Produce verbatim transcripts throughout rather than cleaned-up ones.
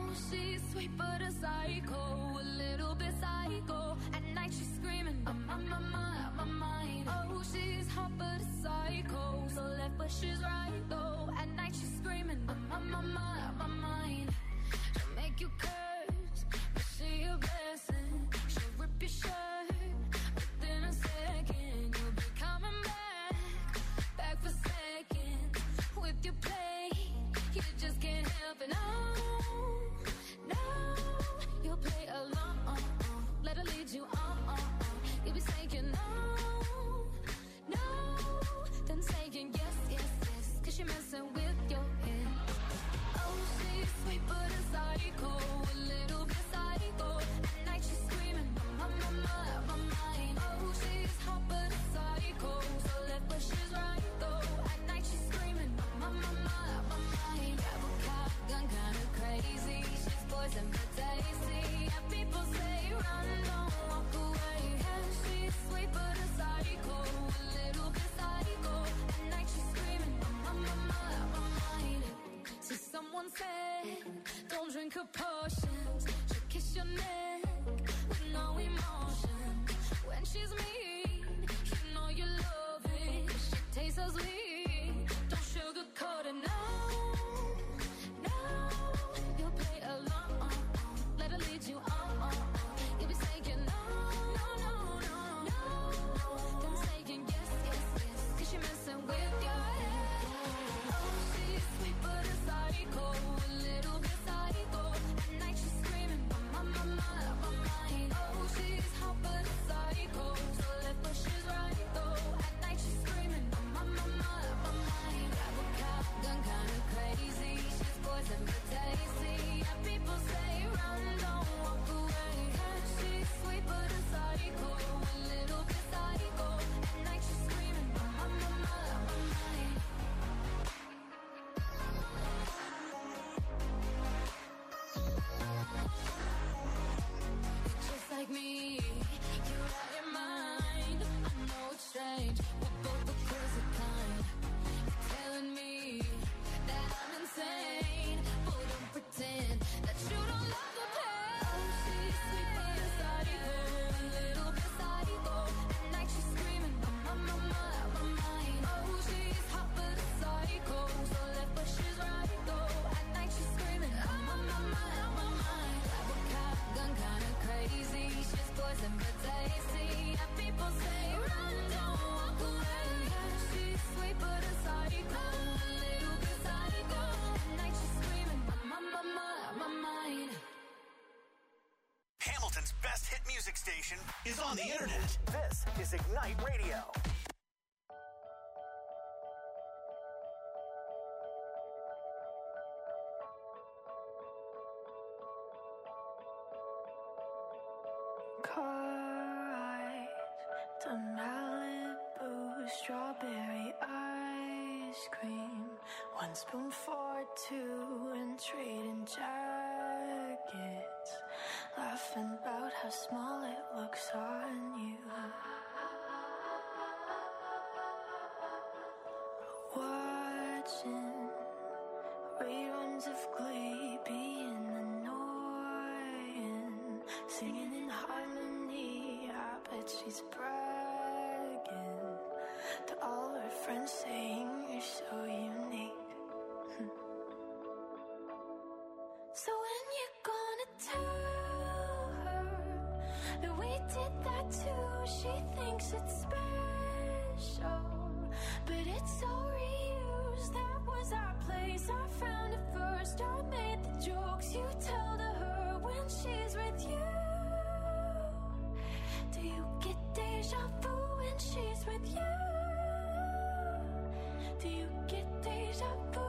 she's sweet but a psycho, a little bit psycho. At night she's screaming, I'm on my mind, my mind. Oh, she's hot but a psycho, so left but she's right though. At night she's screaming, I'm on my mind, my mind. She'll make you curse, but she a blessing. She'll rip your shirt within a second. You'll be coming back, back for seconds. With your play, you just can't help it. No, no, you'll play along. Let her lead you on. You'll be saying no, no, then saying yes, yes, yes, cause you're messing with your head. Oh, she's sweet but a psycho, a little bit psycho. At night she's screaming, my, my, my, my mind. Oh, she's hot but a psycho, so left but she's right though. At night she's screaming, my, my, my, my mind. Grab a cop, gun kinda crazy. She's poison but tasty. Yeah, people say run, don't walk away. Yeah, she's sweet but a psycho, a little bit psycho. At night she's screaming, my, my, my, my mind. See, someone said, don't drink her potions. She'll kiss your neck with no emotion. When she's mean, you know you love it. She tastes so sweet, don't sugarcoat it, no, no. You'll play along, let her lead you on. You'll be saying no, no, no, no, no. Then saying yes, yes, yes, cause you're messing with your head. Oh, she's sweet but a psycho, a little bit psycho. At night she's screaming, my, my, my, my mind. Oh, she's hot but a psycho, so left but she's right though. At night she's screaming, my, my, my, my mind. Grab a cop, gun kinda crazy. She's poison but tasty. Yeah, people say run, don't walk away. Yeah, she's sweet but a psycho, a little bit psycho. At night she's screaming, my, my, my, my mind. Just like me, you're out your mind. I know it's strange, we're both the crazy kind. You're telling me that I'm insane, but don't pretend that you don't love the pain. Oh, she's sweet but a psycho, a little bit psycho. At night she's screaming, my, my, my, my, my mind. Oh, she's hot but a psycho, so left but she's right though. At night she's screaming, my, my, my, my, my mind. Grab a cop, gun kinda crazy. She's poison but tasty. Yeah, people say run, don't walk away. Yeah, she's sweet but a psycho, a little bit psycho. At night she's screaming, my, my, my, my, my mind. Hamilton's best hit music station is on the internet. This is Ignite Radio. Car eyes to Malibu, strawberry ice cream. One spoon for two and trading jackets. Laughing about how small it looks on you. Watching reruns of Glee being annoying. Singing in harmony, I bet she's bragging to all her friends, saying you're so unique. So when you gonna tell her that we did that too? She thinks it's special, but it's so reused. That was our place, I found it first. I made the jokes you tell to her when she's with you. Do you get deja vu when she's with you? Do you get deja vu?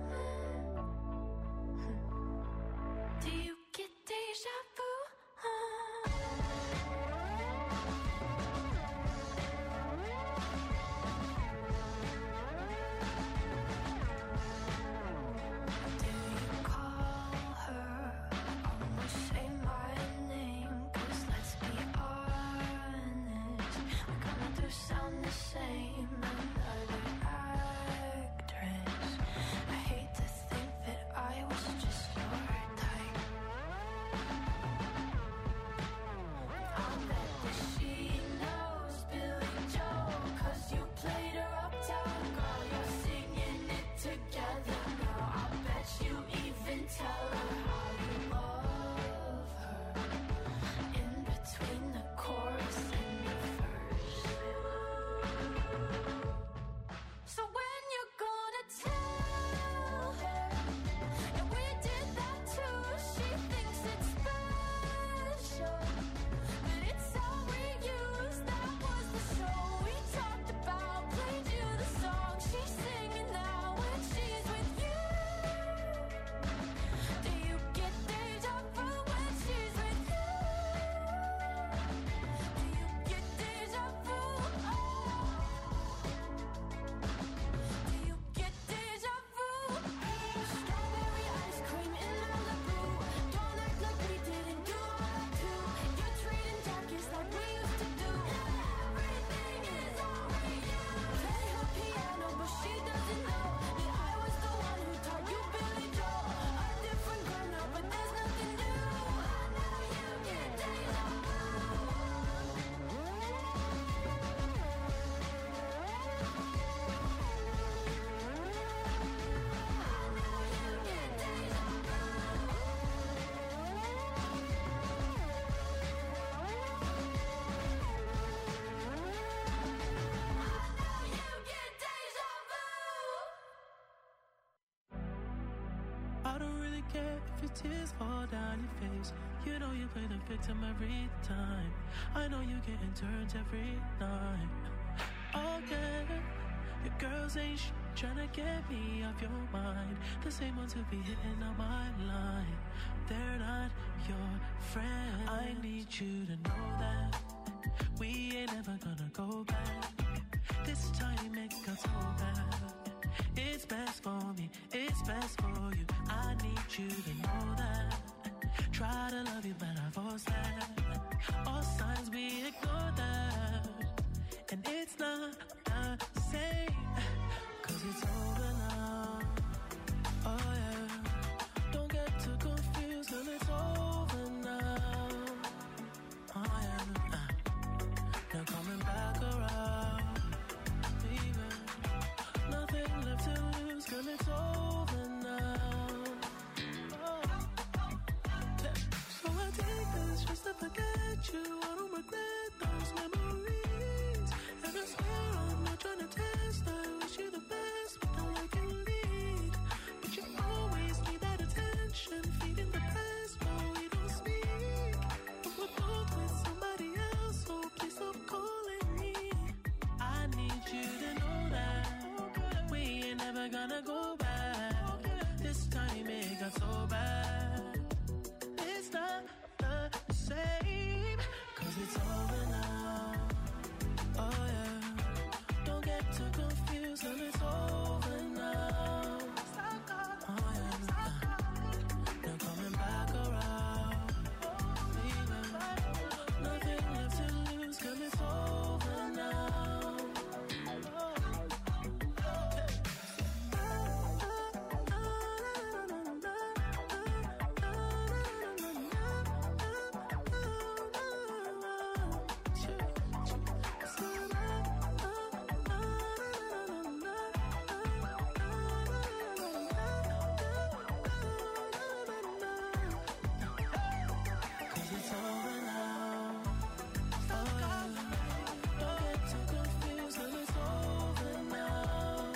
Do you get deja vu? Do you call her? Almost say my name, 'cause let's be honest, we kinda do sound the same. Another actress your tears fall down your face. You know you play the victim every time. I know you getting turned every night. Oh yeah, your girls ain't sh- tryna get me off your mind. The same ones who be hitting on my line. They're not your friend. I need you to know that we ain't never gonna go back. This time it got so bad. It's best for me, it's best for you. I need you to know that. Try to love you, but I force that. All signs we ignore that. And it's not the same, cause it's over now. Oh yeah, don't get too confused, cause it's over now. Oh yeah, uh, now coming back around. Baby, nothing left to lose, cause it's over now. Oh. Yeah. So I take this just to forget you. I don't regret those memories. And I swear I'm not trying to test. I wish you the best without I can lead. But you always need that attention, feeding the past while we don't speak. But we're both with somebody else, so please stop calling me. I need you to know that we ain't never gonna go back. This time it got so bad. It's not the same, cause it's over now. Oh yeah, don't get too confused, and it's over now. Oh yeah, now coming back around. Baby, nothing left to lose, cause it's over now. Cause it's over now. Oh yeah, don't get too confused, and it's over now.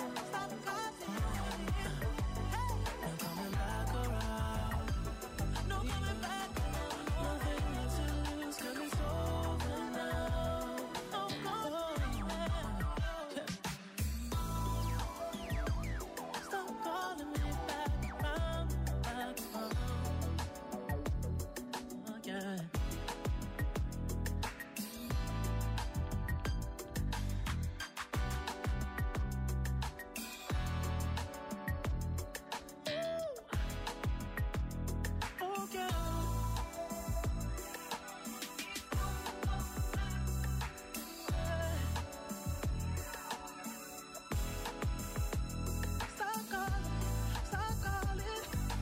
Now coming back around. No coming back around. Nothing left to lose, cause it's over now. Oh, yeah. Stop calling me back around, back around. Oh, yeah. Oh, yeah. Stop calling, stop calling.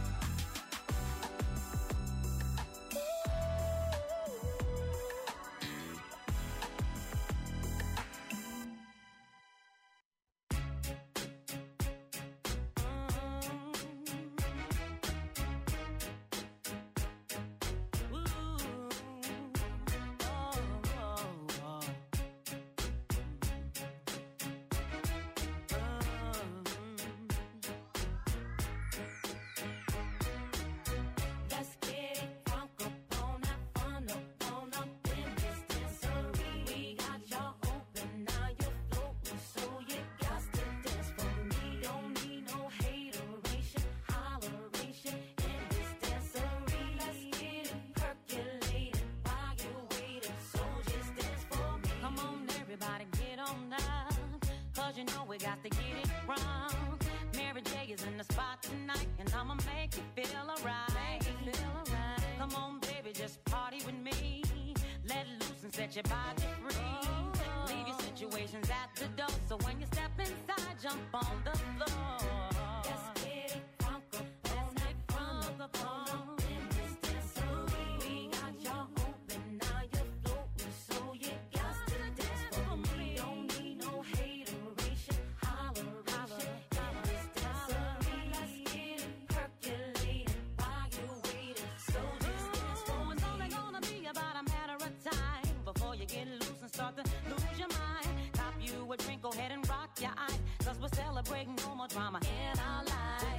Let's get it crunk up on that fun up on up in this dancery. We got y'all open, now you're floating, so you got to dance for me. Don't need no hateration, holleration in this dancery. Let's get it percolated while you're waiting, so just dance for me. Come on, everybody, get on up, cause you know we got to get it wrong. Mary J is in the spot tonight, and I'ma make you feel alright. Come on, baby, just party with me. Let loose and set your body free. Leave your situations at the door, so when you step inside, jump on the floor. Let's get it crunk up on that fun up on up in this dancery. We got y'all open, now you're floating, so you got to dance for me. Don't need no hateration, holleration in this dancery. Let's get it percolated while you're waiting, so just dance for Oh, me. it's only gonna be about a matter of time before you get loose and start to lose your mind. Cop you a drink, go ahead and rock your eyes, cause we're celebrating no more drama in our lives. With a great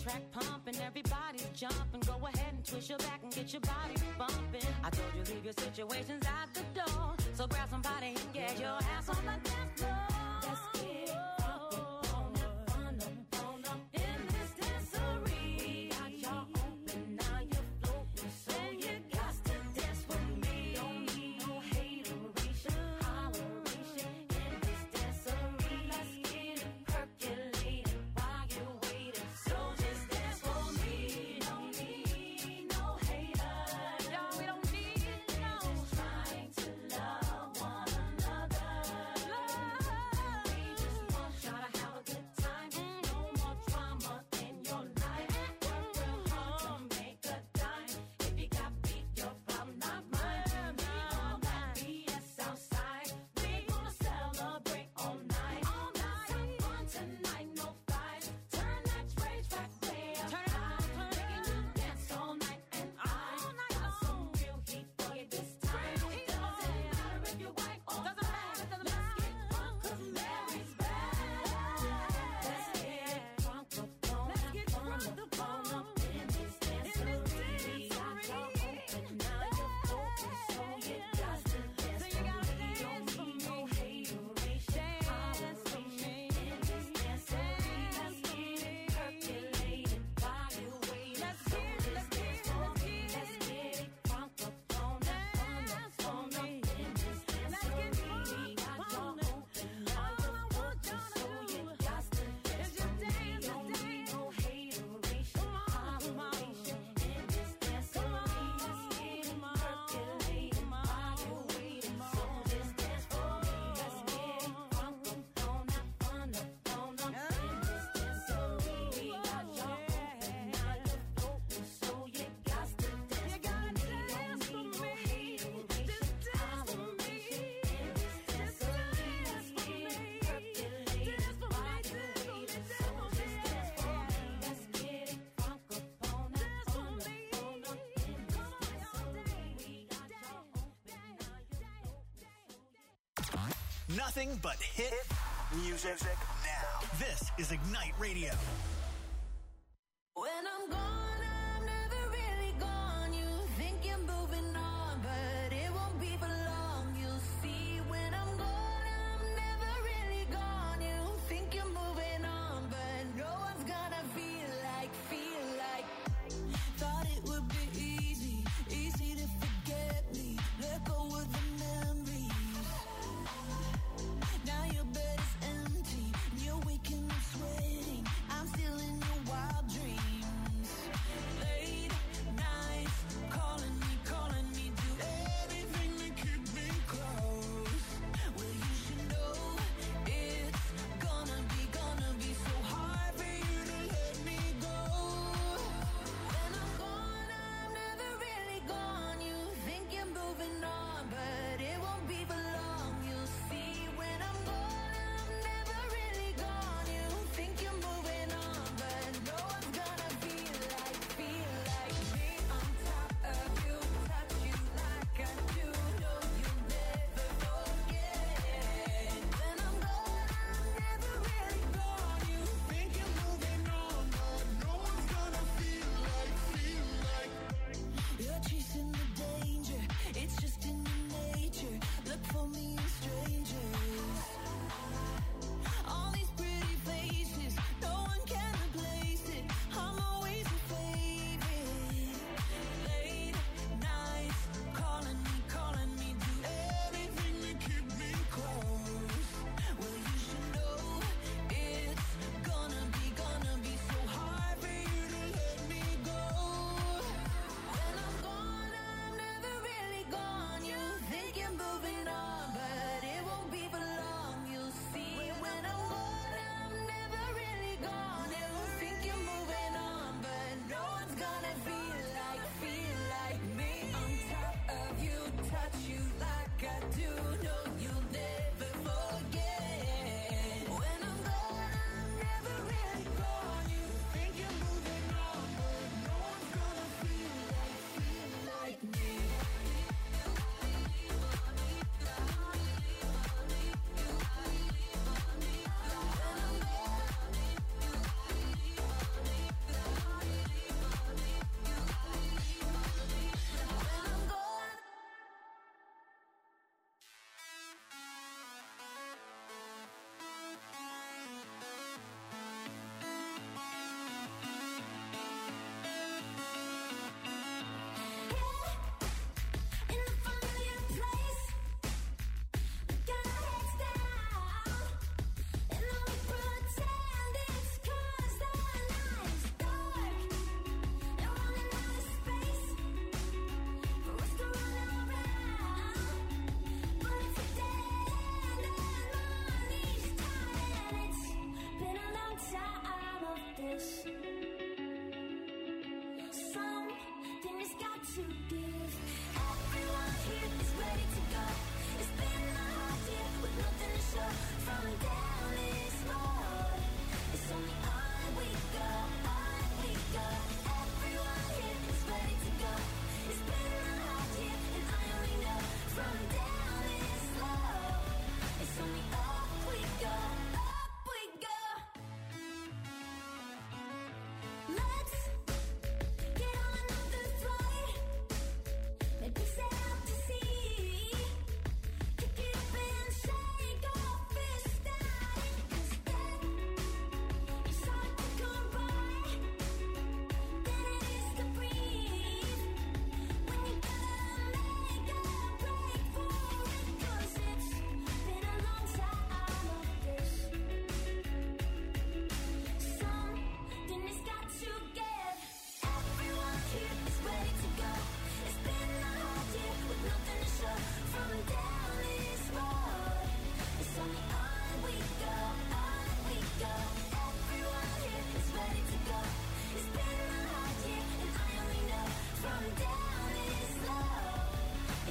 track pumping, everybody's jumping. Go ahead and twist your back and get your body bumping. I told you leave your situations at the door, so grab somebody and get your ass on the dance floor. Let's get up, on up, on up, on up in this dancery. Got y'all open, now you're floating, so you got to dance with me. Don't need no hateration, holleration in this dancery. Let's get it percolated while you're waiting, so just dance for me. Don't need no haters, y'all, we don't need no. Just trying to love one another. Love. We just want y'all to have a good time. No more drama in your life. Work real hard, make a dime. If you got beat, your problem not mine. We all got B S outside. We gonna celebrate all night. All night, have fun tonight, no fights. Turn that rage back way up high. Making you dance all night, and I got some real heat for you this time. Doesn't matter if you're white or black. Let's get drunk 'cause Mary's back. Let's get drunk up on up, on up, on up in this dancery. Got y'all open, now you're floating, so you got to dance for me. Don't need no hateration, holleration in this dancery. Let's get it percolated while you're waiting. Let's get it, let's get it, let's get it. Let's get it drunk up on up, on up, on up in this dancery. Got y'all open, now you're floating, so you got to dance for me. Don't need no hateration, holleration in this dancery. Let's get it percolated while you're waiting, so just dance for me. Let's get it drunk up on up, on up, on up in this dancery. Got y'all open, now you're floating, so you got to dance for me. Don't need no hateration, holleration in this dancery. Let's get it percolated while you're waiting, so just dance for me. Let's get it drunk up on up, on up, on up in this dancery. Got y'all open, now you're floating. Nothing but hit music now. This is Ignite Radio. When I'm gone, I'm never really gone. You think you're moving on, but it won't be for long. You'll see when I'm gone, I'm never really gone. You think you're moving on, but no one's gonna feel like, feel like. Thought it would be easy, easy to forget me. Let go of the memories. Now your bed is empty, and you're waking up sweating. I'm still in your wild dreams. Late nights, calling me, calling me, do everything to keep me close. Well, you should know it's gonna be, gonna be so hard for you to let me go. When I'm gone, I'm never really gone. You think you're moving on, but it won't be for long. You'll see when I'm gone, I'm never really gone. You think you're moving on, but no one's gonna feel like, feel like me on top of you, touch you like I do. No, you'll never forget. When I'm gone, I'm never really gone. You think you're moving on, but no one's gonna feel like, feel like. You're chasing the danger, it's just in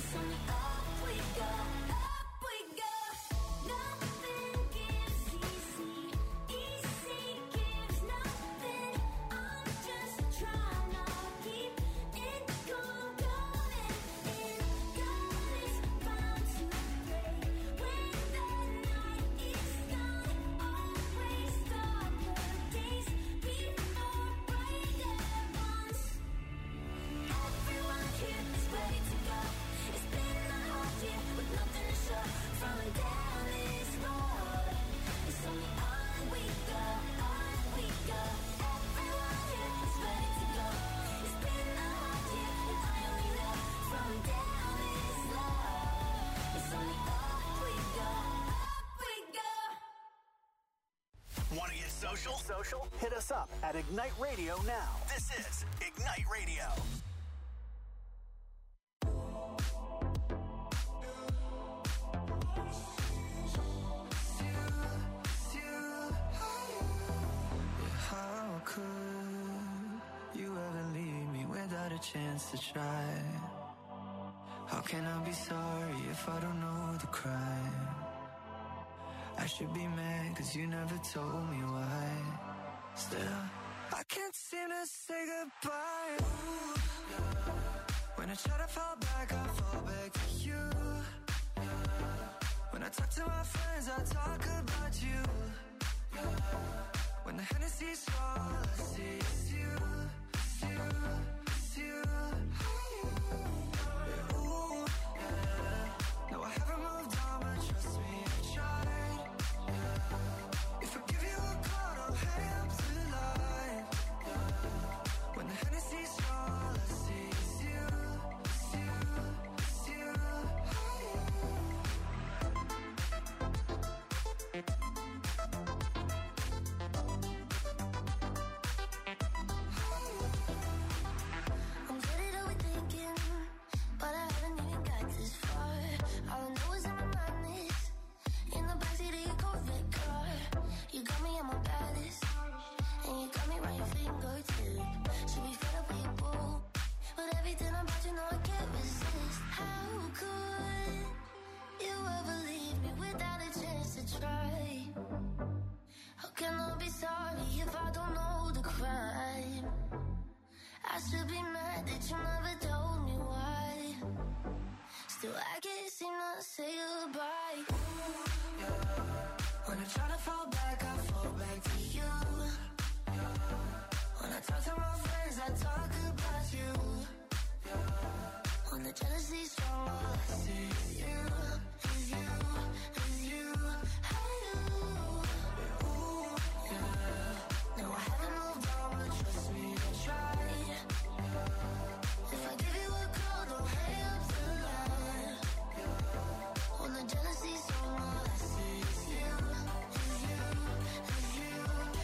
It's only up we go, up we go. Nothing gives easy, easy gives nothing. I'm just trying to keep it going, going. And God is bound to break when the night is gone. Always darker days before brighter ones. Everyone here is ready to go. It's been a hard year with nothing to show. Falling down this road. It's only on we go, on we go. Everyone here is ready to go. It's been a hard year and I only know falling down this road. It's only up we go, up we go. Want to get social? Social? Hit us up at Ignite Radio now. This is Ignite Radio. How could you ever leave me without a chance to try? How can I be sorry if I don't know the crime? I should be mad cause you never told me why. Still, I can't seem to say goodbye. Ooh, yeah. When I try to fall back, I fall back to you. Yeah. When I talk to my friends, I talk about you. Yeah. When the Hennessy's all I see is you, it's you, it's you. Yeah, ooh, yeah. No, I haven't moved on, but trust me, I tried. Yeah. If I give you a call, don't hang up the line. Yeah. When the Hennessy's all I see is you, it's you, it's you. I'm good at overthinking, but I haven't even got this far. All I know is in my mind is in the backseat of your Corvette car. You got me at my baddest, and you got me right your fingertip. Should be fed up with your boo, but everything about you know I can't resist. How could you ever leave me without a chance to try? How can I be sorry if I don't know the crime? I should be mad that you never told me why. Still, I can't seem to say goodbye. Ooh, yeah. When I try to fall back, I fall back to you. Yeah. When I talk to my friends, I talk about you. Yeah. When the jealousy's strong, all I see is you, is you, is you. Yeah, ooh, yeah. No, I haven't moved on, but trust me, I tried. If I give you a call, don't hang up the line. When the jealousy's strong, all I see is you, is you, is you.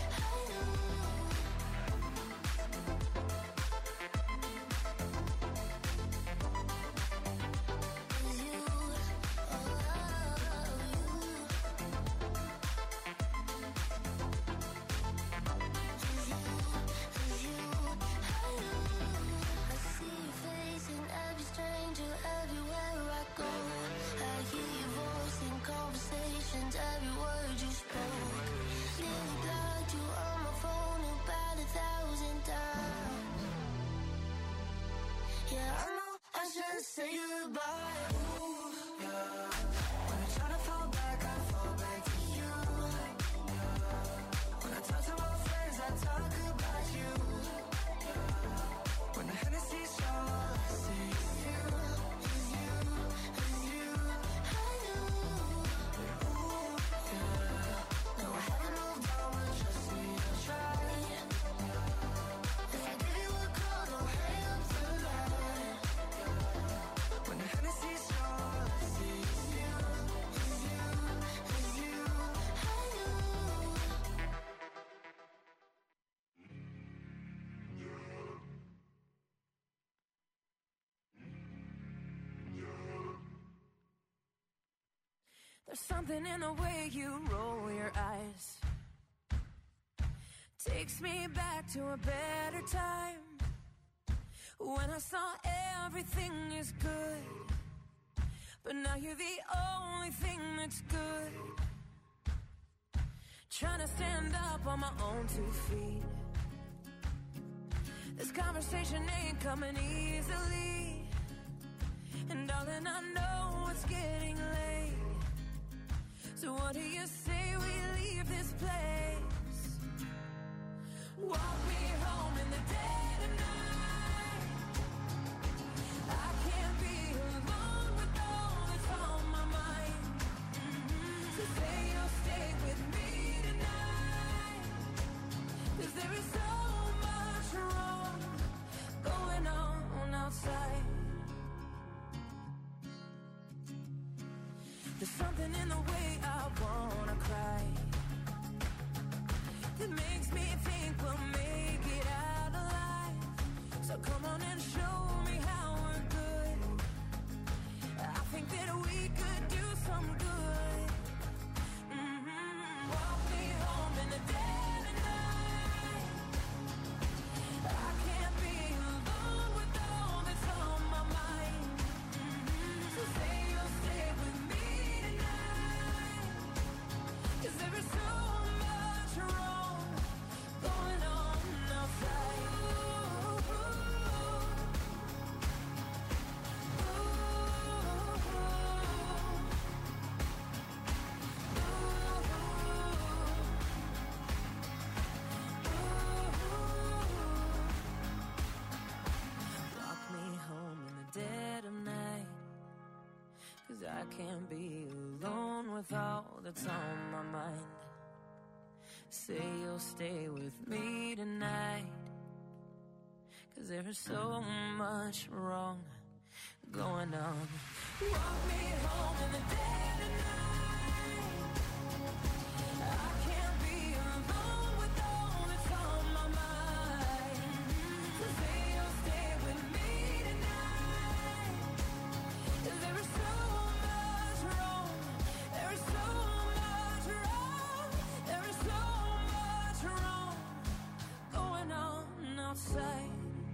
Is you, oh, I see your face in every stranger, everywhere I go. I hear your voice in conversations, every word you spoke. Nearly blocked you on my phone about a thousand times. Yeah, I know I should say goodbye. Ooh, yeah. When I try to fall back, I fall back to you. Yeah. When I talk to my friends, I talk about you. Yeah. When the Hennessy's all I see is you, is you, is you. Yeah, ooh, yeah. No, I haven't moved on, but trust me, I tried. If I give you a call, don't hang up the line. When the Hennessy's all I see is you, is you, is you. There's something in the way you roll your eyes. Takes me back to a better time, when I saw everything is good you're the only thing that's good. Trying to stand up on my own two feet. This conversation ain't coming easily. And darling, I know it's getting late. So what do you say we leave this place? Walk me home in the dead of night. I can't be alone with all that's on my mind. Mm-hmm. So say you'll stay with me tonight. 'Cause there is so much wrong going on outside. There's something in the way I wanna cry that makes me think we'll make it out alive. So come on and show me how we're good. I think that we could do some good. Mm-hmm. Walk me home in the dead of night. I can't be alone with all that's on my mind. Mm-hmm. So say you'll stay with me tonight. 'Cause there is so much wrong going on outside. Ooh, ooh, Lock me home in the dead of night. 'Cause I can't be alone with all that's on my mind. Say you'll stay with me tonight. 'Cause there is so much wrong going on. Walk me home in the dead of night. I can't be alone with all that's on my mind. So say you'll stay with me tonight. 'Cause there is so much wrong. There is so much wrong. There is so much wrong going on outside.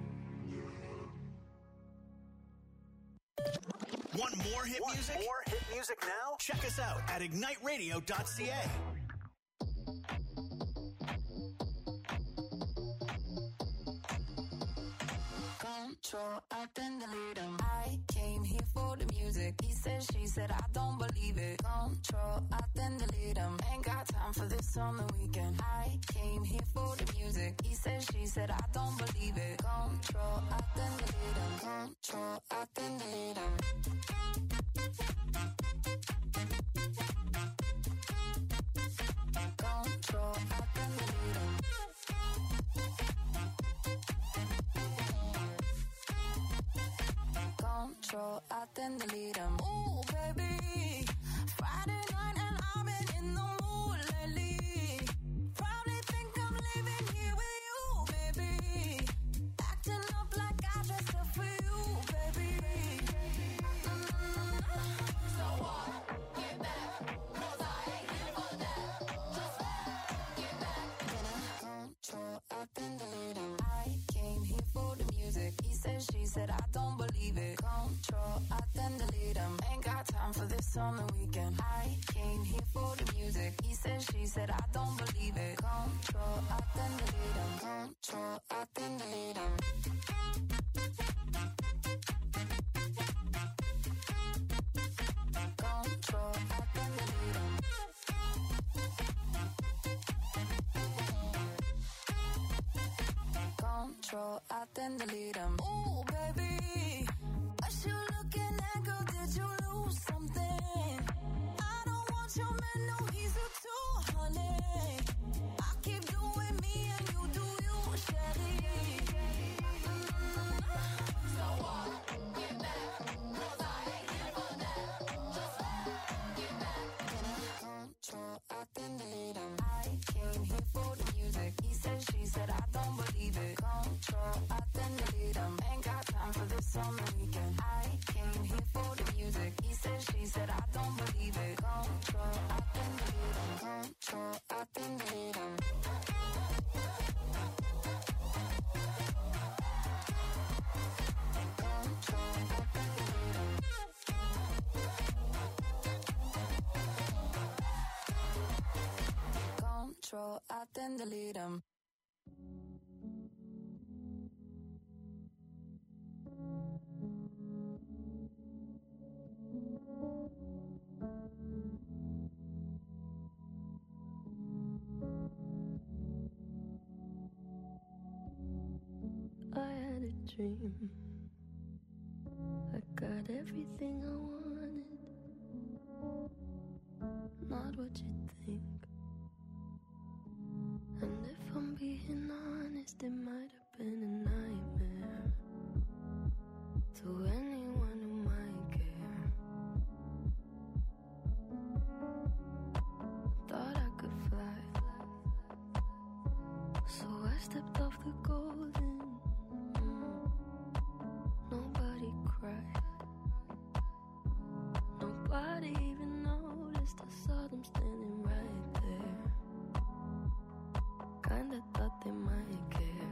Want more hit Want music? more hit music now? Check us out at ignite radio dot c a. Control, I then delete him. I came here for the music. He said, she said, I don't believe it. Control, I then delete him. Ain't got time for this on the weekend. I came here for the music. He said, she said, I don't believe it. Control, I then delete him. Control, I then delete him. Control, I then delete him. Control, I then delete him. Ooh, baby, Friday night and I've been in the mood lately. Probably think I'm leaving here with you, baby. Acting up like I dressed up for you, baby. Mm-hmm. So what? Get back, 'cause I ain't here for that. Just get back. Control, I then delete him. I came here for the music. He said, she said, I don't believe it. Control, I then delete him. Ain't got time for this on the weekend. I came here for the music. He said, she said, I don't believe it. Control, I then delete him. Control, I then delete him. Control, I then delete him. Control, I then delete him. Ooh, baby, what you looking at, girl? Did you lose something? I don't want your man, no, he's a two hundred. I keep doing me and you do you, Shelly. Mm-hmm. So what? Get back, 'cause I ain't here for that. Just get back. Control, I then delete him. I came here for the music. He said, she said, I don't believe it. Control, I then delete then delete them. I had a dream. I got everything I wanted. Not what you think. And if I'm being honest, it might have been a nightmare to anyone who might care. Thought I could fly, so I stepped off the golden. Mm. Nobody cried. Nobody even noticed. I saw them standing right there. Kinda thought they might care.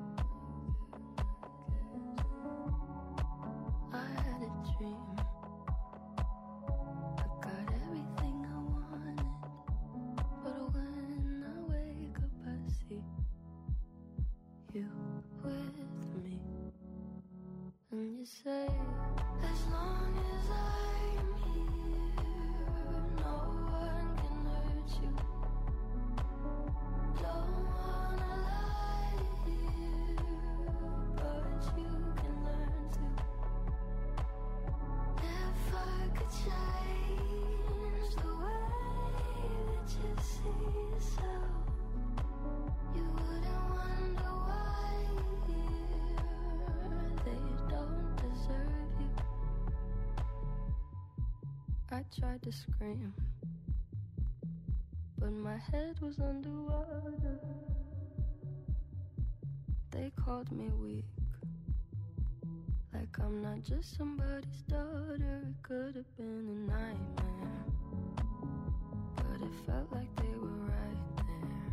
I had a dream. I got everything I wanted. But when I wake up I see you with me. And you say, as long as I'm here, no one can hurt you. Don't wanna lie here, but you can learn to. If I could change the way that you see yourself, you wouldn't wonder why they don't deserve you. I tried to scream, but my head was underwater. They called me weak, like I'm not just somebody's daughter. It could have been a nightmare, but it felt like they were right there.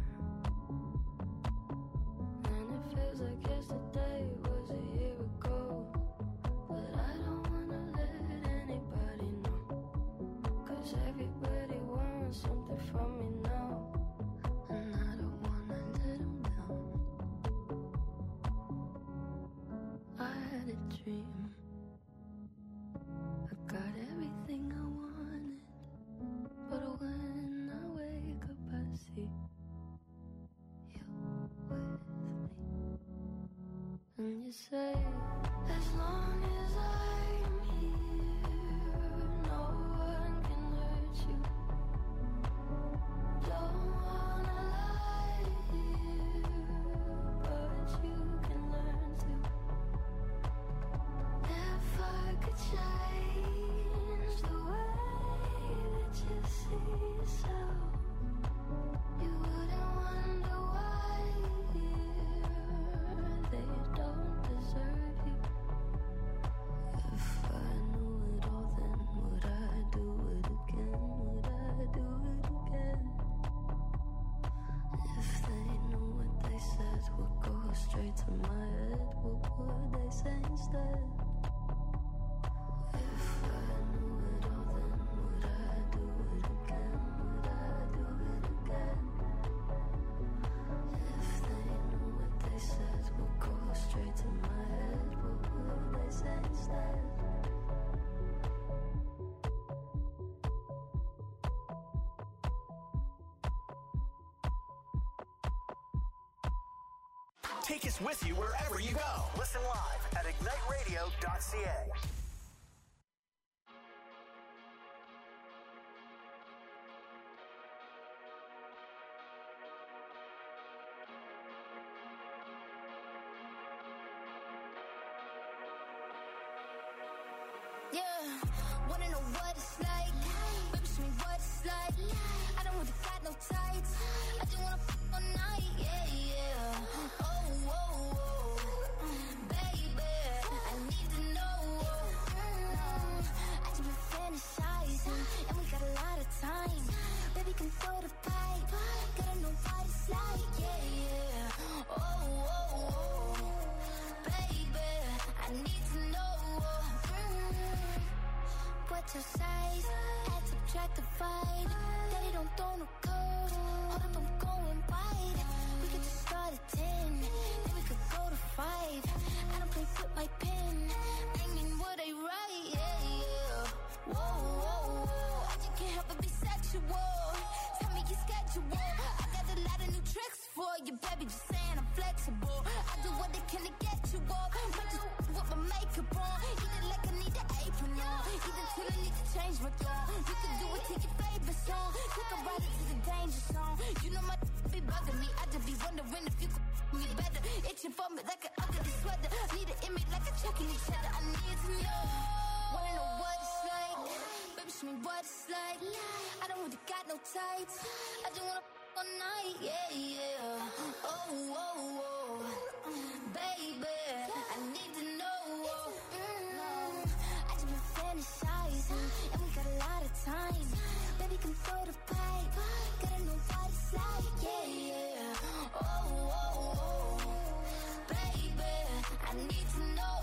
And it feels like yesterday was a year ago. But I don't wanna let anybody know, 'cause everybody wants something from me now. And I don't wanna let them down. I had a dream. I got everything I wanted. But when I wake up I see you with me. And you say, as long as I'm here, no one can hurt you. Don't wanna lie here, but you can learn to. If I could change the way that you see yourself, you wouldn't wonder why they don't deserve you. If I knew it all, then would I do it again? Would I do it again? If they knew what they said would go straight to my head, what would they say instead? If I knew it all, then would I do it again? Would I do it again? If they knew what they said would go straight to my head, what would they say instead? Take us with you wherever you go. Listen live at ignite radio dot c a. Yeah, wanna know what it's like? Baby, show me what it's like. I don't want to got no tights. I just wanna f all night. Yeah, yeah. Oh, oh, oh, baby, I need to know. I just been fantasizing, and we got a lot of time. Baby, come throw the pipe. Gotta know what it's like. Yeah, yeah. Oh, oh, oh, baby, I need to know. What your size. Add, subtract, divide. Daddy don't throw no curves. Hold up, I'm going wide. We could just start at ten, then we could go to five. I don't play with my pen. I mean what I write, yeah, yeah. Whoa, whoa, whoa. I just can't help but be sexual. Tell me your schedule. I got a lot of new tricks for you, baby. Just saying I'm flexible. I do what I can to get you off. Might just with my makeup on. Eat it like I need an apron on. Eat it till I need to change my tone. You can do it to your favorite song. Take a ride into the danger zone. You know my be bugging me. I just be wondering if you could me better. Itching for me like an ugly sweater. Need it in me like a chucking each other. I need to know. Wanna know what it's like? Baby, show me what it's like. I don't really got no tights. I just wanna f- all night. Yeah, yeah. Oh, oh, oh. Baby, I need to know. Mm, I just been fantasizing, and we got a lot of time. Baby, come throw the pipe. Gotta know what it's like. Yeah, yeah. Oh, oh, oh. Baby, I need to know.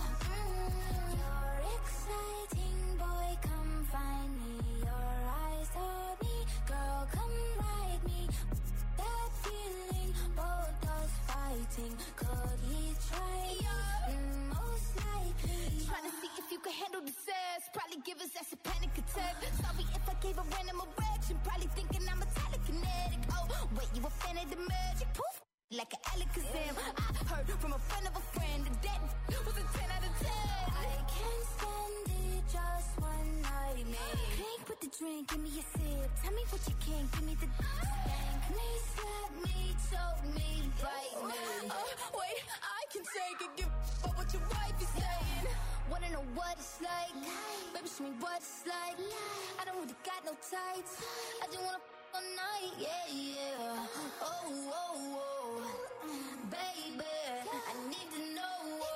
Mm, you're exciting, boy. Come find me. Your eyes told me, girl, come ride me. That feeling, both us fighting. Could he try? Mm, most likely. Trying to see if you can handle the sass. Probably give us that's a panic attack. Sorry if I gave a random erection. Probably thinking I'm a telekinetic. Oh, wait, you a fan of the magic? Poof, like an Alakazam. I heard from a friend of a friend that that was a ten out of ten. I can't stand it, just one night, man. Drink with the drink, give me a sip. Tell me what you can, give me the spank me, slap me, choke me, bite me. Oh, wait, I can take it, give up what your wife is saying. Wanna know what it's like? Baby, show me what it's like. I don't really got no tights. I just wanna f- all night, yeah, yeah. Oh, oh, oh. Baby, I need to know.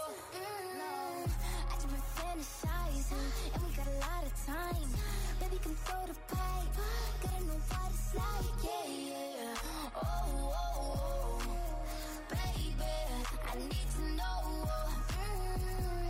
Mm, I just been fantasizing, and we got a lot of time. Baby, come throw the pipe. Gotta know what it's like, yeah, yeah. Oh, oh, oh. Baby, I need to know. Mm.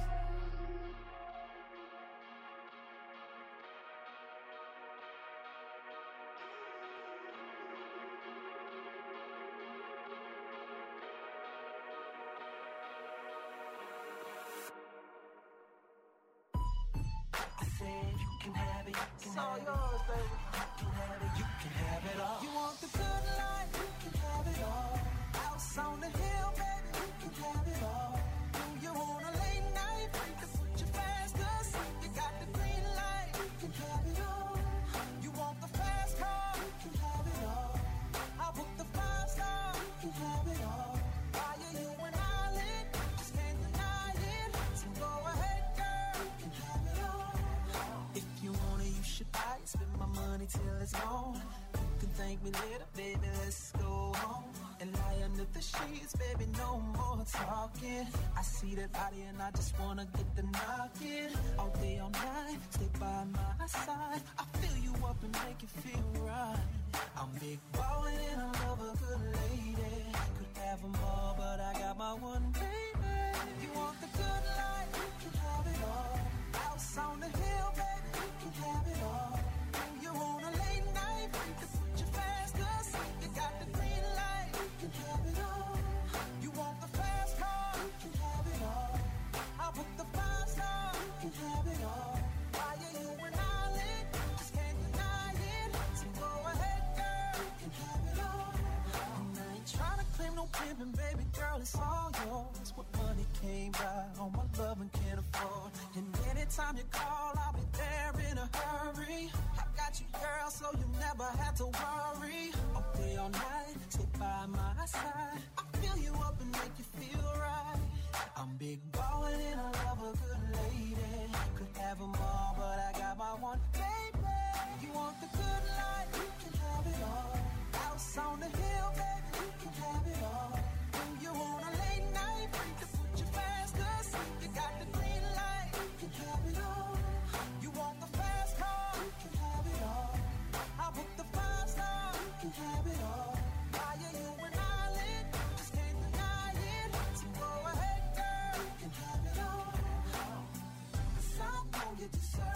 You can have it, you can it's all yours, baby. You can have it, you can have it all. You want the good life, you can have it all. House on the hill, baby, you can have it all. Do you want a late night, you can put your fast asleep. You got the green light, you can have it all. You want the fast car, you can have it all. I'll book the five star, you can have it all. Why are you an island? Just can't deny it. So go ahead, girl, you can have it all. If you want it, you should buy it. Spend my money till it's gone. You can thank me later, baby, let's go home. And lie under the sheets, baby, no more talking. I see that body and I just wanna get the knocking. All day, all night, stay by my side. I fill you up and make you feel right. I'm big ballin' and I love a good lady. Could have them all, but I got my one baby. You want the good life, you can have it all. House on the hill, baby, you can have it all. You want a late night, you can put your fast asleep. You got the green light, you can have it all. You want the fast car, you can have it all. I'll book the five star, you can have it all. Why are you an island? Just can't deny it. So go ahead, girl, you can have it all. And I ain't trying to claim no pimpin', baby girl, it's all yours. What money came by, all my love and can't afford. And anytime you call, I'll be there in a hurry. I got you, girl, so you never have to worry. All day, all night, stay by my side. I fill you up and make you feel right. I'm big ballin' and I love a good lady. Could have them all, but I got my one baby. You want the good life, you can have it all. House on the hill, baby, you can have it all. When you want a late night, you can put your fast asleep. You got the green light, you can have it all. You want the fast car, you can have it all. I'll book the five star, you can have it all. Why are you an island? Just can't deny it. So go ahead, girl, you can have it all. 'Cause I know you deserve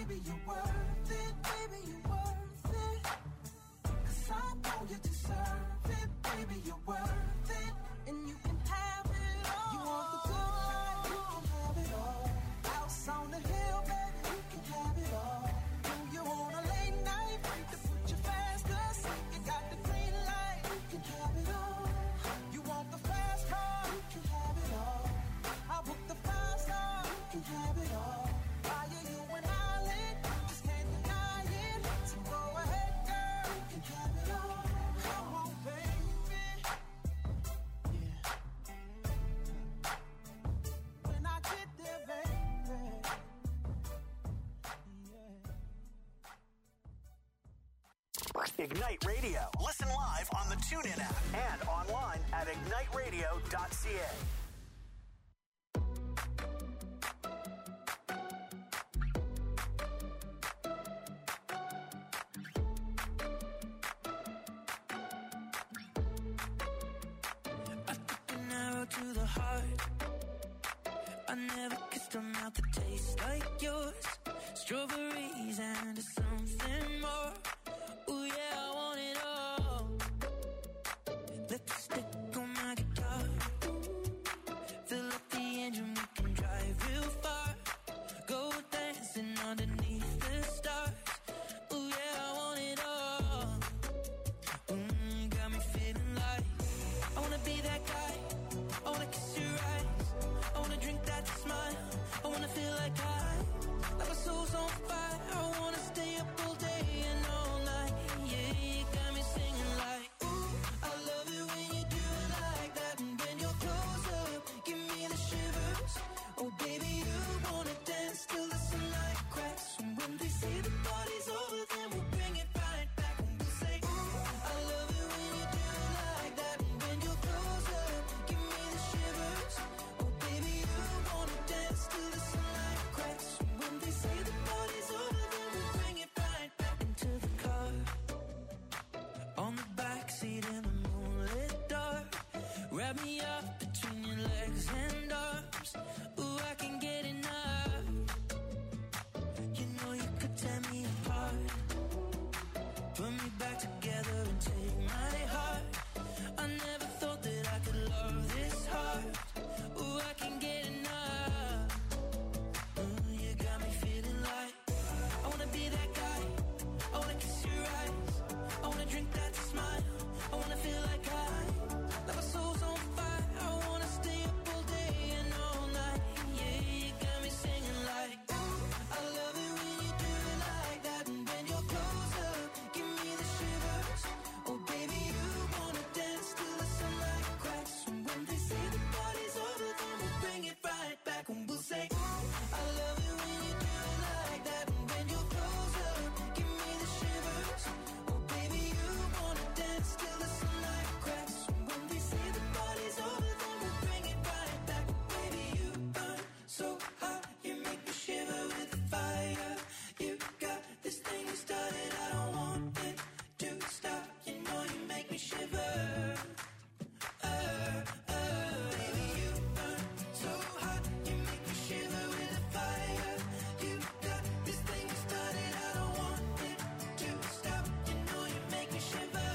baby, you're worth it, baby, you're worth it. Cause I know you deserve it, baby, you're worth it. And you can have it all. You want the good life, you can have it all. House on the hill, baby, you can have it all. Do you want a late night to put you fast asleep? You got the green light, you can have it all. You want the fast car, you can have it all. I'll book the five star, you can have it all. Buy you an island, just can't deny it. So go ahead, girl, you can have it all. Come on, baby. Yeah. When I get there, baby. Yeah. Ignite Radio. Listen live on the TuneIn app and online at ignite radio dot c a. An arrow to the heart. I never kissed a mouth that tastes like yours. Strawberries and something more. Ooh yeah, I want it all. Lipstick on my guitar. Fill up the engine, we can drive real far. Go dancing underneath the stars. Ooh yeah, I want it all. Mm, got me feeling like I wanna be that guy. I wanna kiss your eyes. I wanna drink that smile. I wanna feel like I, like my soul's on fire. I wanna stay up all day and all night. Yeah, you got me singing like, ooh, I love it when you do it like that. And when you're close up, give me the shivers. Oh baby, you wanna dance till the sunlight cracks. And when they say the party's over, then we'll bring it right back. And we'll say, ooh, I love it when you do it like that. And when you're close up, give me the shivers. Oh baby, you wanna dance till the sunlight cracks. And when they say the party's over, then we'll bring it right back into the car. On the backseat in the moonlit dark. Wrap me up between your legs and arms. Ooh, I can get enough. You know you could tear me apart. Put me back together and take my heart. I never thought that I could love this hard. Ooh, I can get enough. Ooh, you got me feeling like I wanna be that guy. I wanna kiss your eyes. I wanna drink that smile. I wanna feel like I, like my soul's on fire. I wanna stay up all day and all night. Yeah, you got me singing like, ooh, I love it when you do it like that. And when you're close up, give me the shivers. Oh baby, you wanna dance till the sunlight cracks. And when they say the party's over, then we'll bring it right back. And we'll say, ooh, I love it when you do it like that. And when you're close up, give me the shivers. Oh baby, you wanna dance till the sunlight cracks. And when they say the party's over, then we'll bring it right back. Baby, you burn so hot, you make me shiver with the fire. You got this thing you started, I don't want it to stop. You know you make me shiver. Uh, uh, baby, you burn so hot, you make me shiver with the fire. You got this thing you started, I don't want it to stop. You know you make me shiver.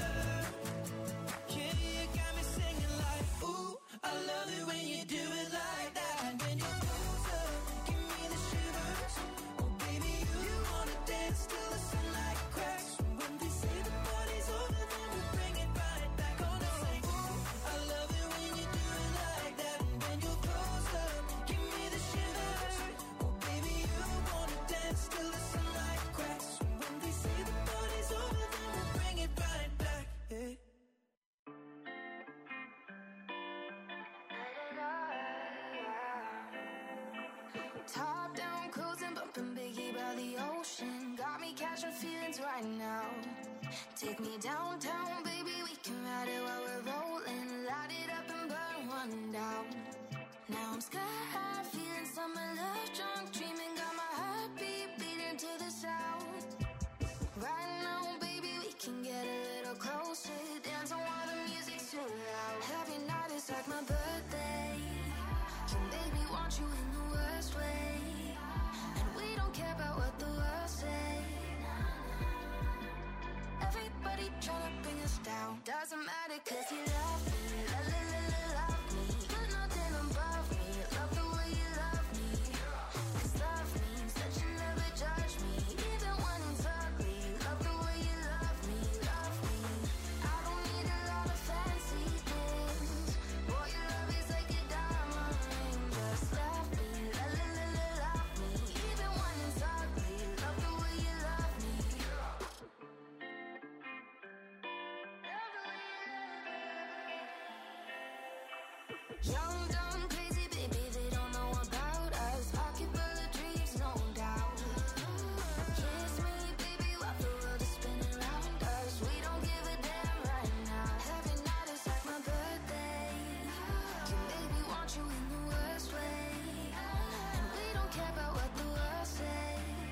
Yeah, you got me singing like, ooh, I love it when you do it like that. And when you're close up, give me the shivers. Oh baby, you wanna dance till the sunlight cracks. And when they say the party's over, then we'll bring it right back. Gonna say, ooh, I love it when you do it like that. And when you're close up, give me the shivers. Oh baby, you wanna dance till the sunlight cracks. And when they say the party's over, then we'll bring it right back. Yeah. Top down, cruising, bumping Biggie by the ocean. Got me catching feelings right now. Take me downtown, baby, we can ride it while we're rolling. Light it up and burn one down. Now I'm sky high, feeling summer love drunk, dreaming, got my heartbeat beating to the sound. Right now, baby, we can get a little closer. Dancing while the music's too loud. Every night is like my birthday. Can baby want you in the worst way. And we don't care about what the world Young, dumb, crazy, baby, they don't know about us. Pocket full of dreams, no doubt. Kiss me, baby, while the world is spinning around us. We don't give a damn right now. Every night is like my birthday. You make me want you in the worst way. And we don't care about what the world say.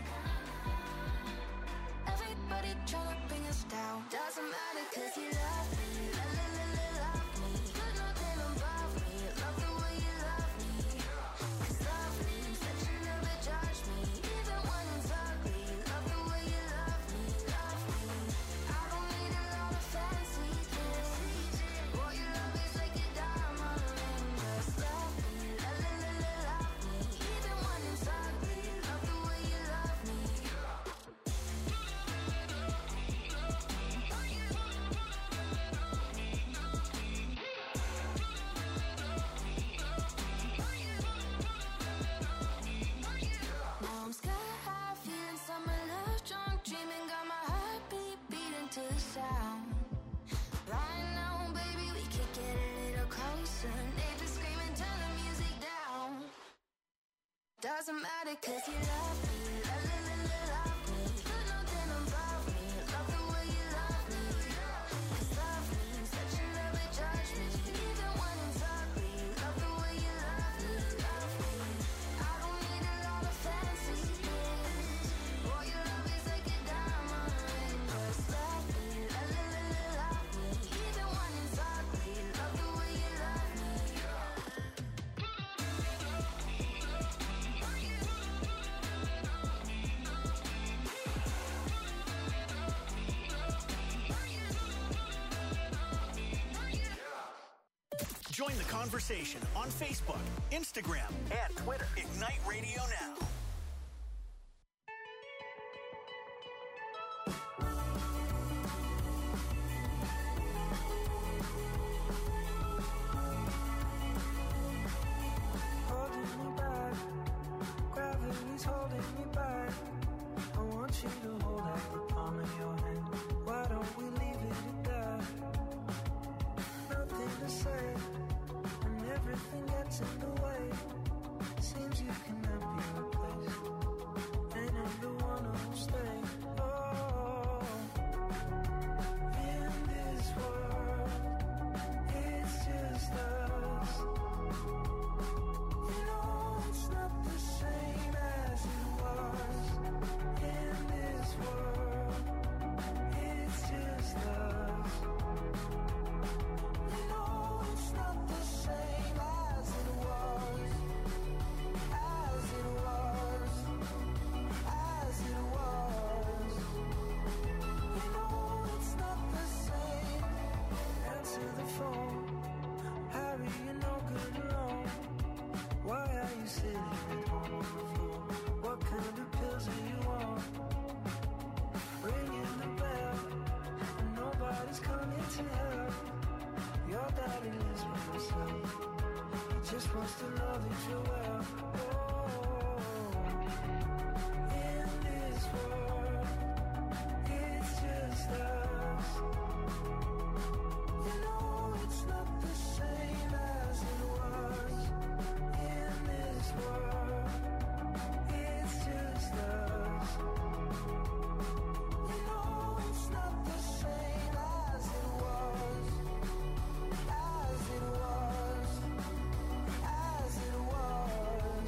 Everybody tryna bring us down. Doesn't matter 'cause you love me. La la la la love me. Put nothing above me. Love the way you love me. 'Cause love means that you never judge me. Even when it's ugly. Love the way you love me. Love me. I don't need a lot of fancy things. What you love is like a diamond ring. Just love me. La la la la love me. Even when it's ugly. Love the way you love me. Now I'm sky high, feeling summer love drunk, dreaming, got my heartbeat beating to the sound. Right now, baby, we could get a little closer. Neighbors screaming, turn the music down. Doesn't matter 'cause you love me. La la la la love me. Put nothing above me. Love the way you love me. 'Cause love means that you never judge me. Even when it's ugly. Love the way you love me. Love me. I don't need a lot of fancy things. What you love is like a diamond ring. Just love me. La la la la love me. Even when it's ugly. Love the way you love me. Join the conversation on Facebook, Instagram, and Twitter. Ignite Radio Now. Holding me back, gravity's holding me back. I want you to hold out the palm of your hand. Why don't we leave it at that? Nothing to say, and everything gets in the way. Seems you cannot be replaced, and I'm the one who'll stay. Oh, in this world, it's just us. You know it's not the same as it was. In this world, it's just us. You know it's not the same as it was. As it was. As it was. You know it's not the same. Answer the phone. Harry, you're no good alone. Why are you sitting at home on the floor? What kind of pills are you on? Ringing the bell, and nobody's coming to help. Your daddy lives with himself. He just wants to know that you're well. Oh, in this world, it's just us. You know it's not the same as it was. In this world, it's just us. You know it's not the same as it was. As it was. As it was.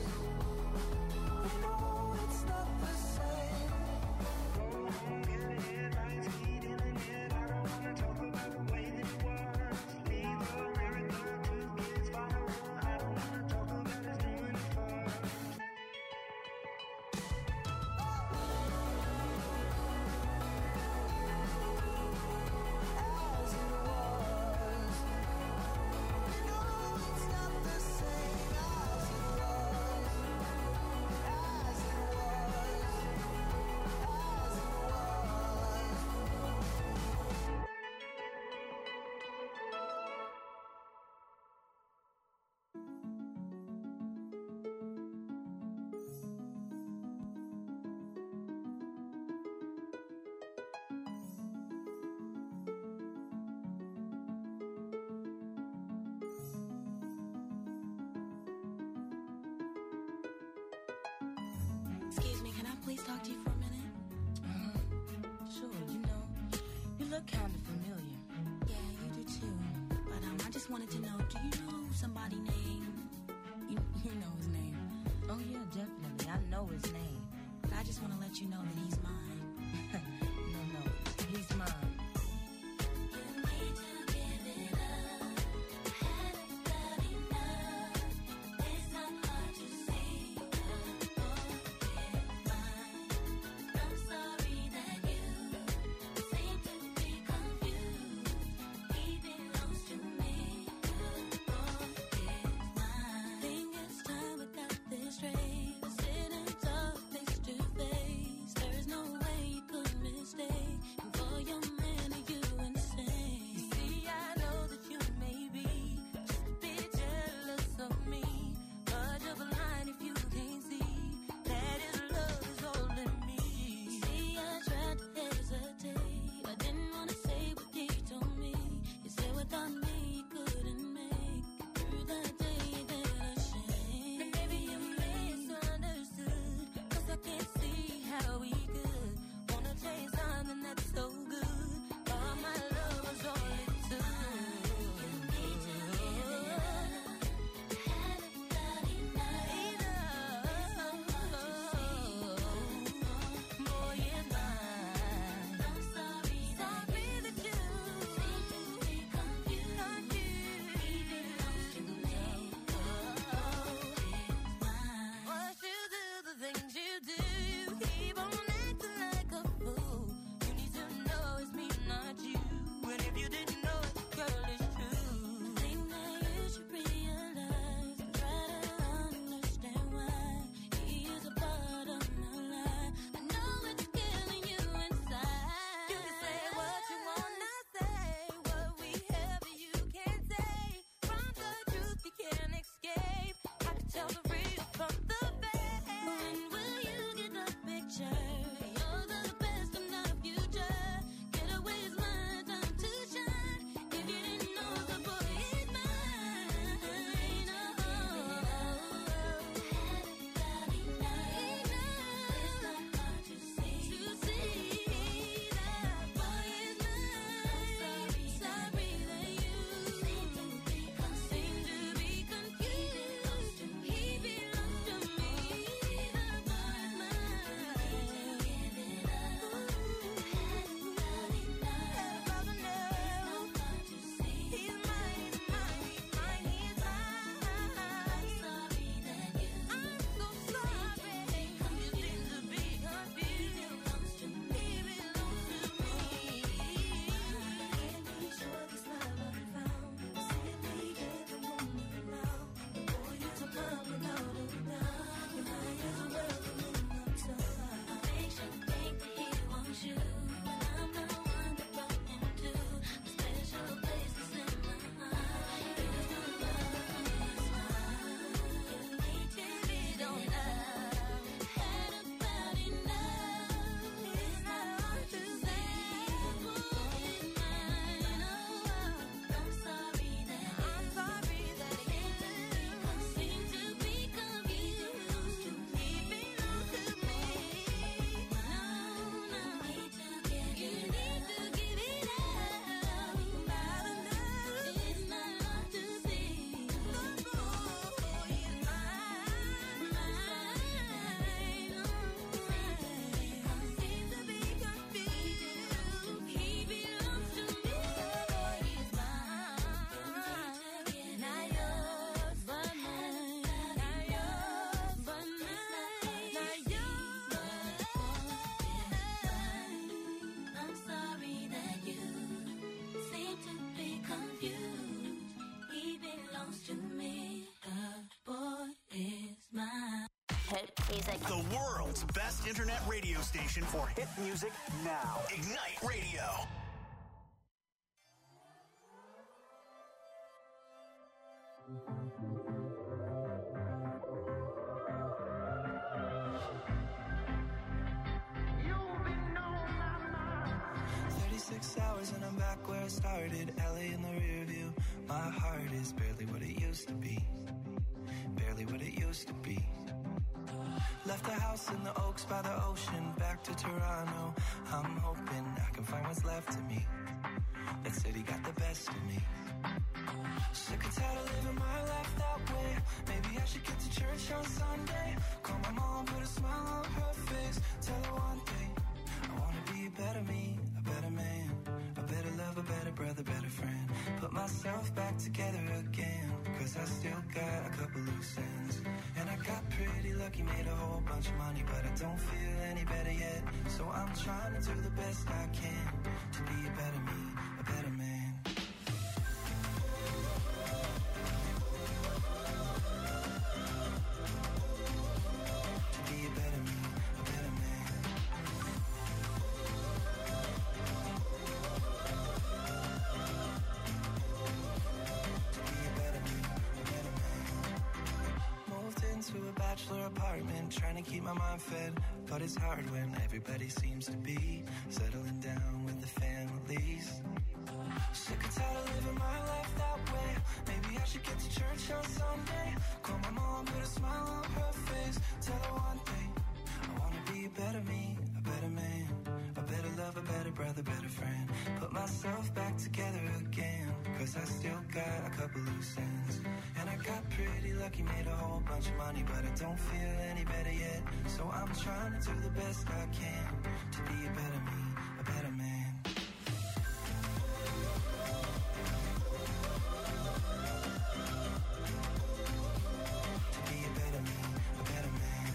tea for a minute? Uh-huh. Sure, you know, you look kind of familiar. Yeah, you do too. But um, I just wanted to know, do you know somebody named... You, you know his name. Oh, yeah, definitely. I know his name. But I just want to let you know that he's mine. No, no, he's mine. The world's best internet radio station for hit music now. Ignite Radio. thirty-six hours and I'm back where I started. L A in the rear view. My heart is barely what it used to be. Barely what it used to be. Left the house in the Oaks by the ocean, back to Toronto. I'm hoping I can find what's left of me. That city got the best of me. Sick and tired of living my life that way. Maybe I should get to church on Sunday. Call my mom, put a smile on her face. Tell her one thing, I wanna be a better me, a better man, a better lover, a better brother, better friend. Put myself back together again, cause I still got a couple loose ends. And I got pretty lucky, made a whole bunch of money, but I don't feel any better yet. So I'm trying to do the best I can to be a better me, a better man. Apartment, trying to keep my mind fed, but it's hard when everybody seems to be settling down with the families. Sick and tired of living my life that way. Maybe I should get to church on Sunday. Call my mom, put a smile on her face. Tell her one thing, I wanna be a better me, a better man, a better lover, a better brother, better friend. Put myself back together again, cause I still got a couple loose ends. And I got pretty lucky, made a whole bunch of money, but I don't feel any better yet. So I'm trying to do the best I can to be a better me, a better man. To be a better me, a better man.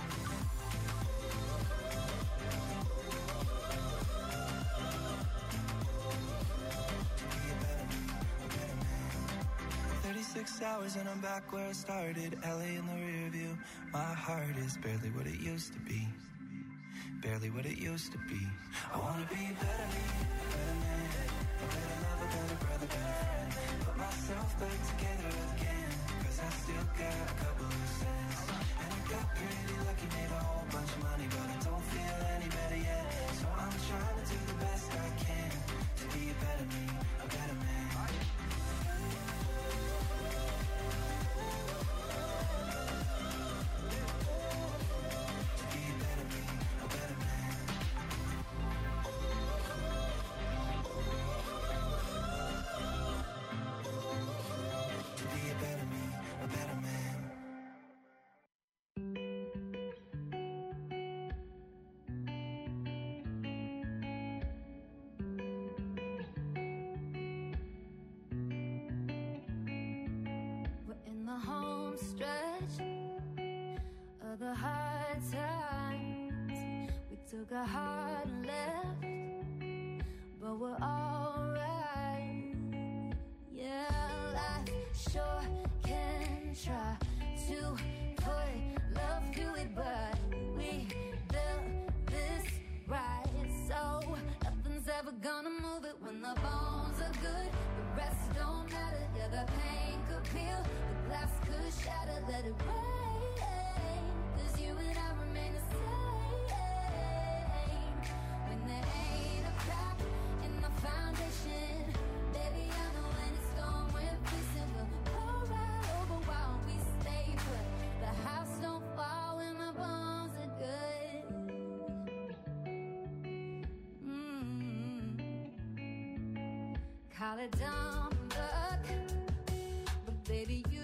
thirty-six hours and I'm back where I started. L A in the rear view. My heart is barely what it used to be. Barely what it used to be. I wanna be a better me, a better man, a better lover, better brother, better friend. Put myself back together again, cause I still got a couple loose ends. And I got pretty lucky, made a whole bunch of money, but I don't feel any better yet. So I'm trying to do the best I can to be a better me, a better man. The hard times, we took a hard left, but we're alright. Yeah, life sure can try to put love through it, but we built this right, so nothing's ever gonna move it. When the bones are good, the rest don't matter. Yeah, the pain could peel, the glass could shatter, let it rain. You and I remain the same. When there ain't a crack in the foundation, baby, I know when it's storm we're facing, we'll go right over while we stay put. The house don't fall when the bones are good. Mm-hmm. Call it dumb luck, but baby, you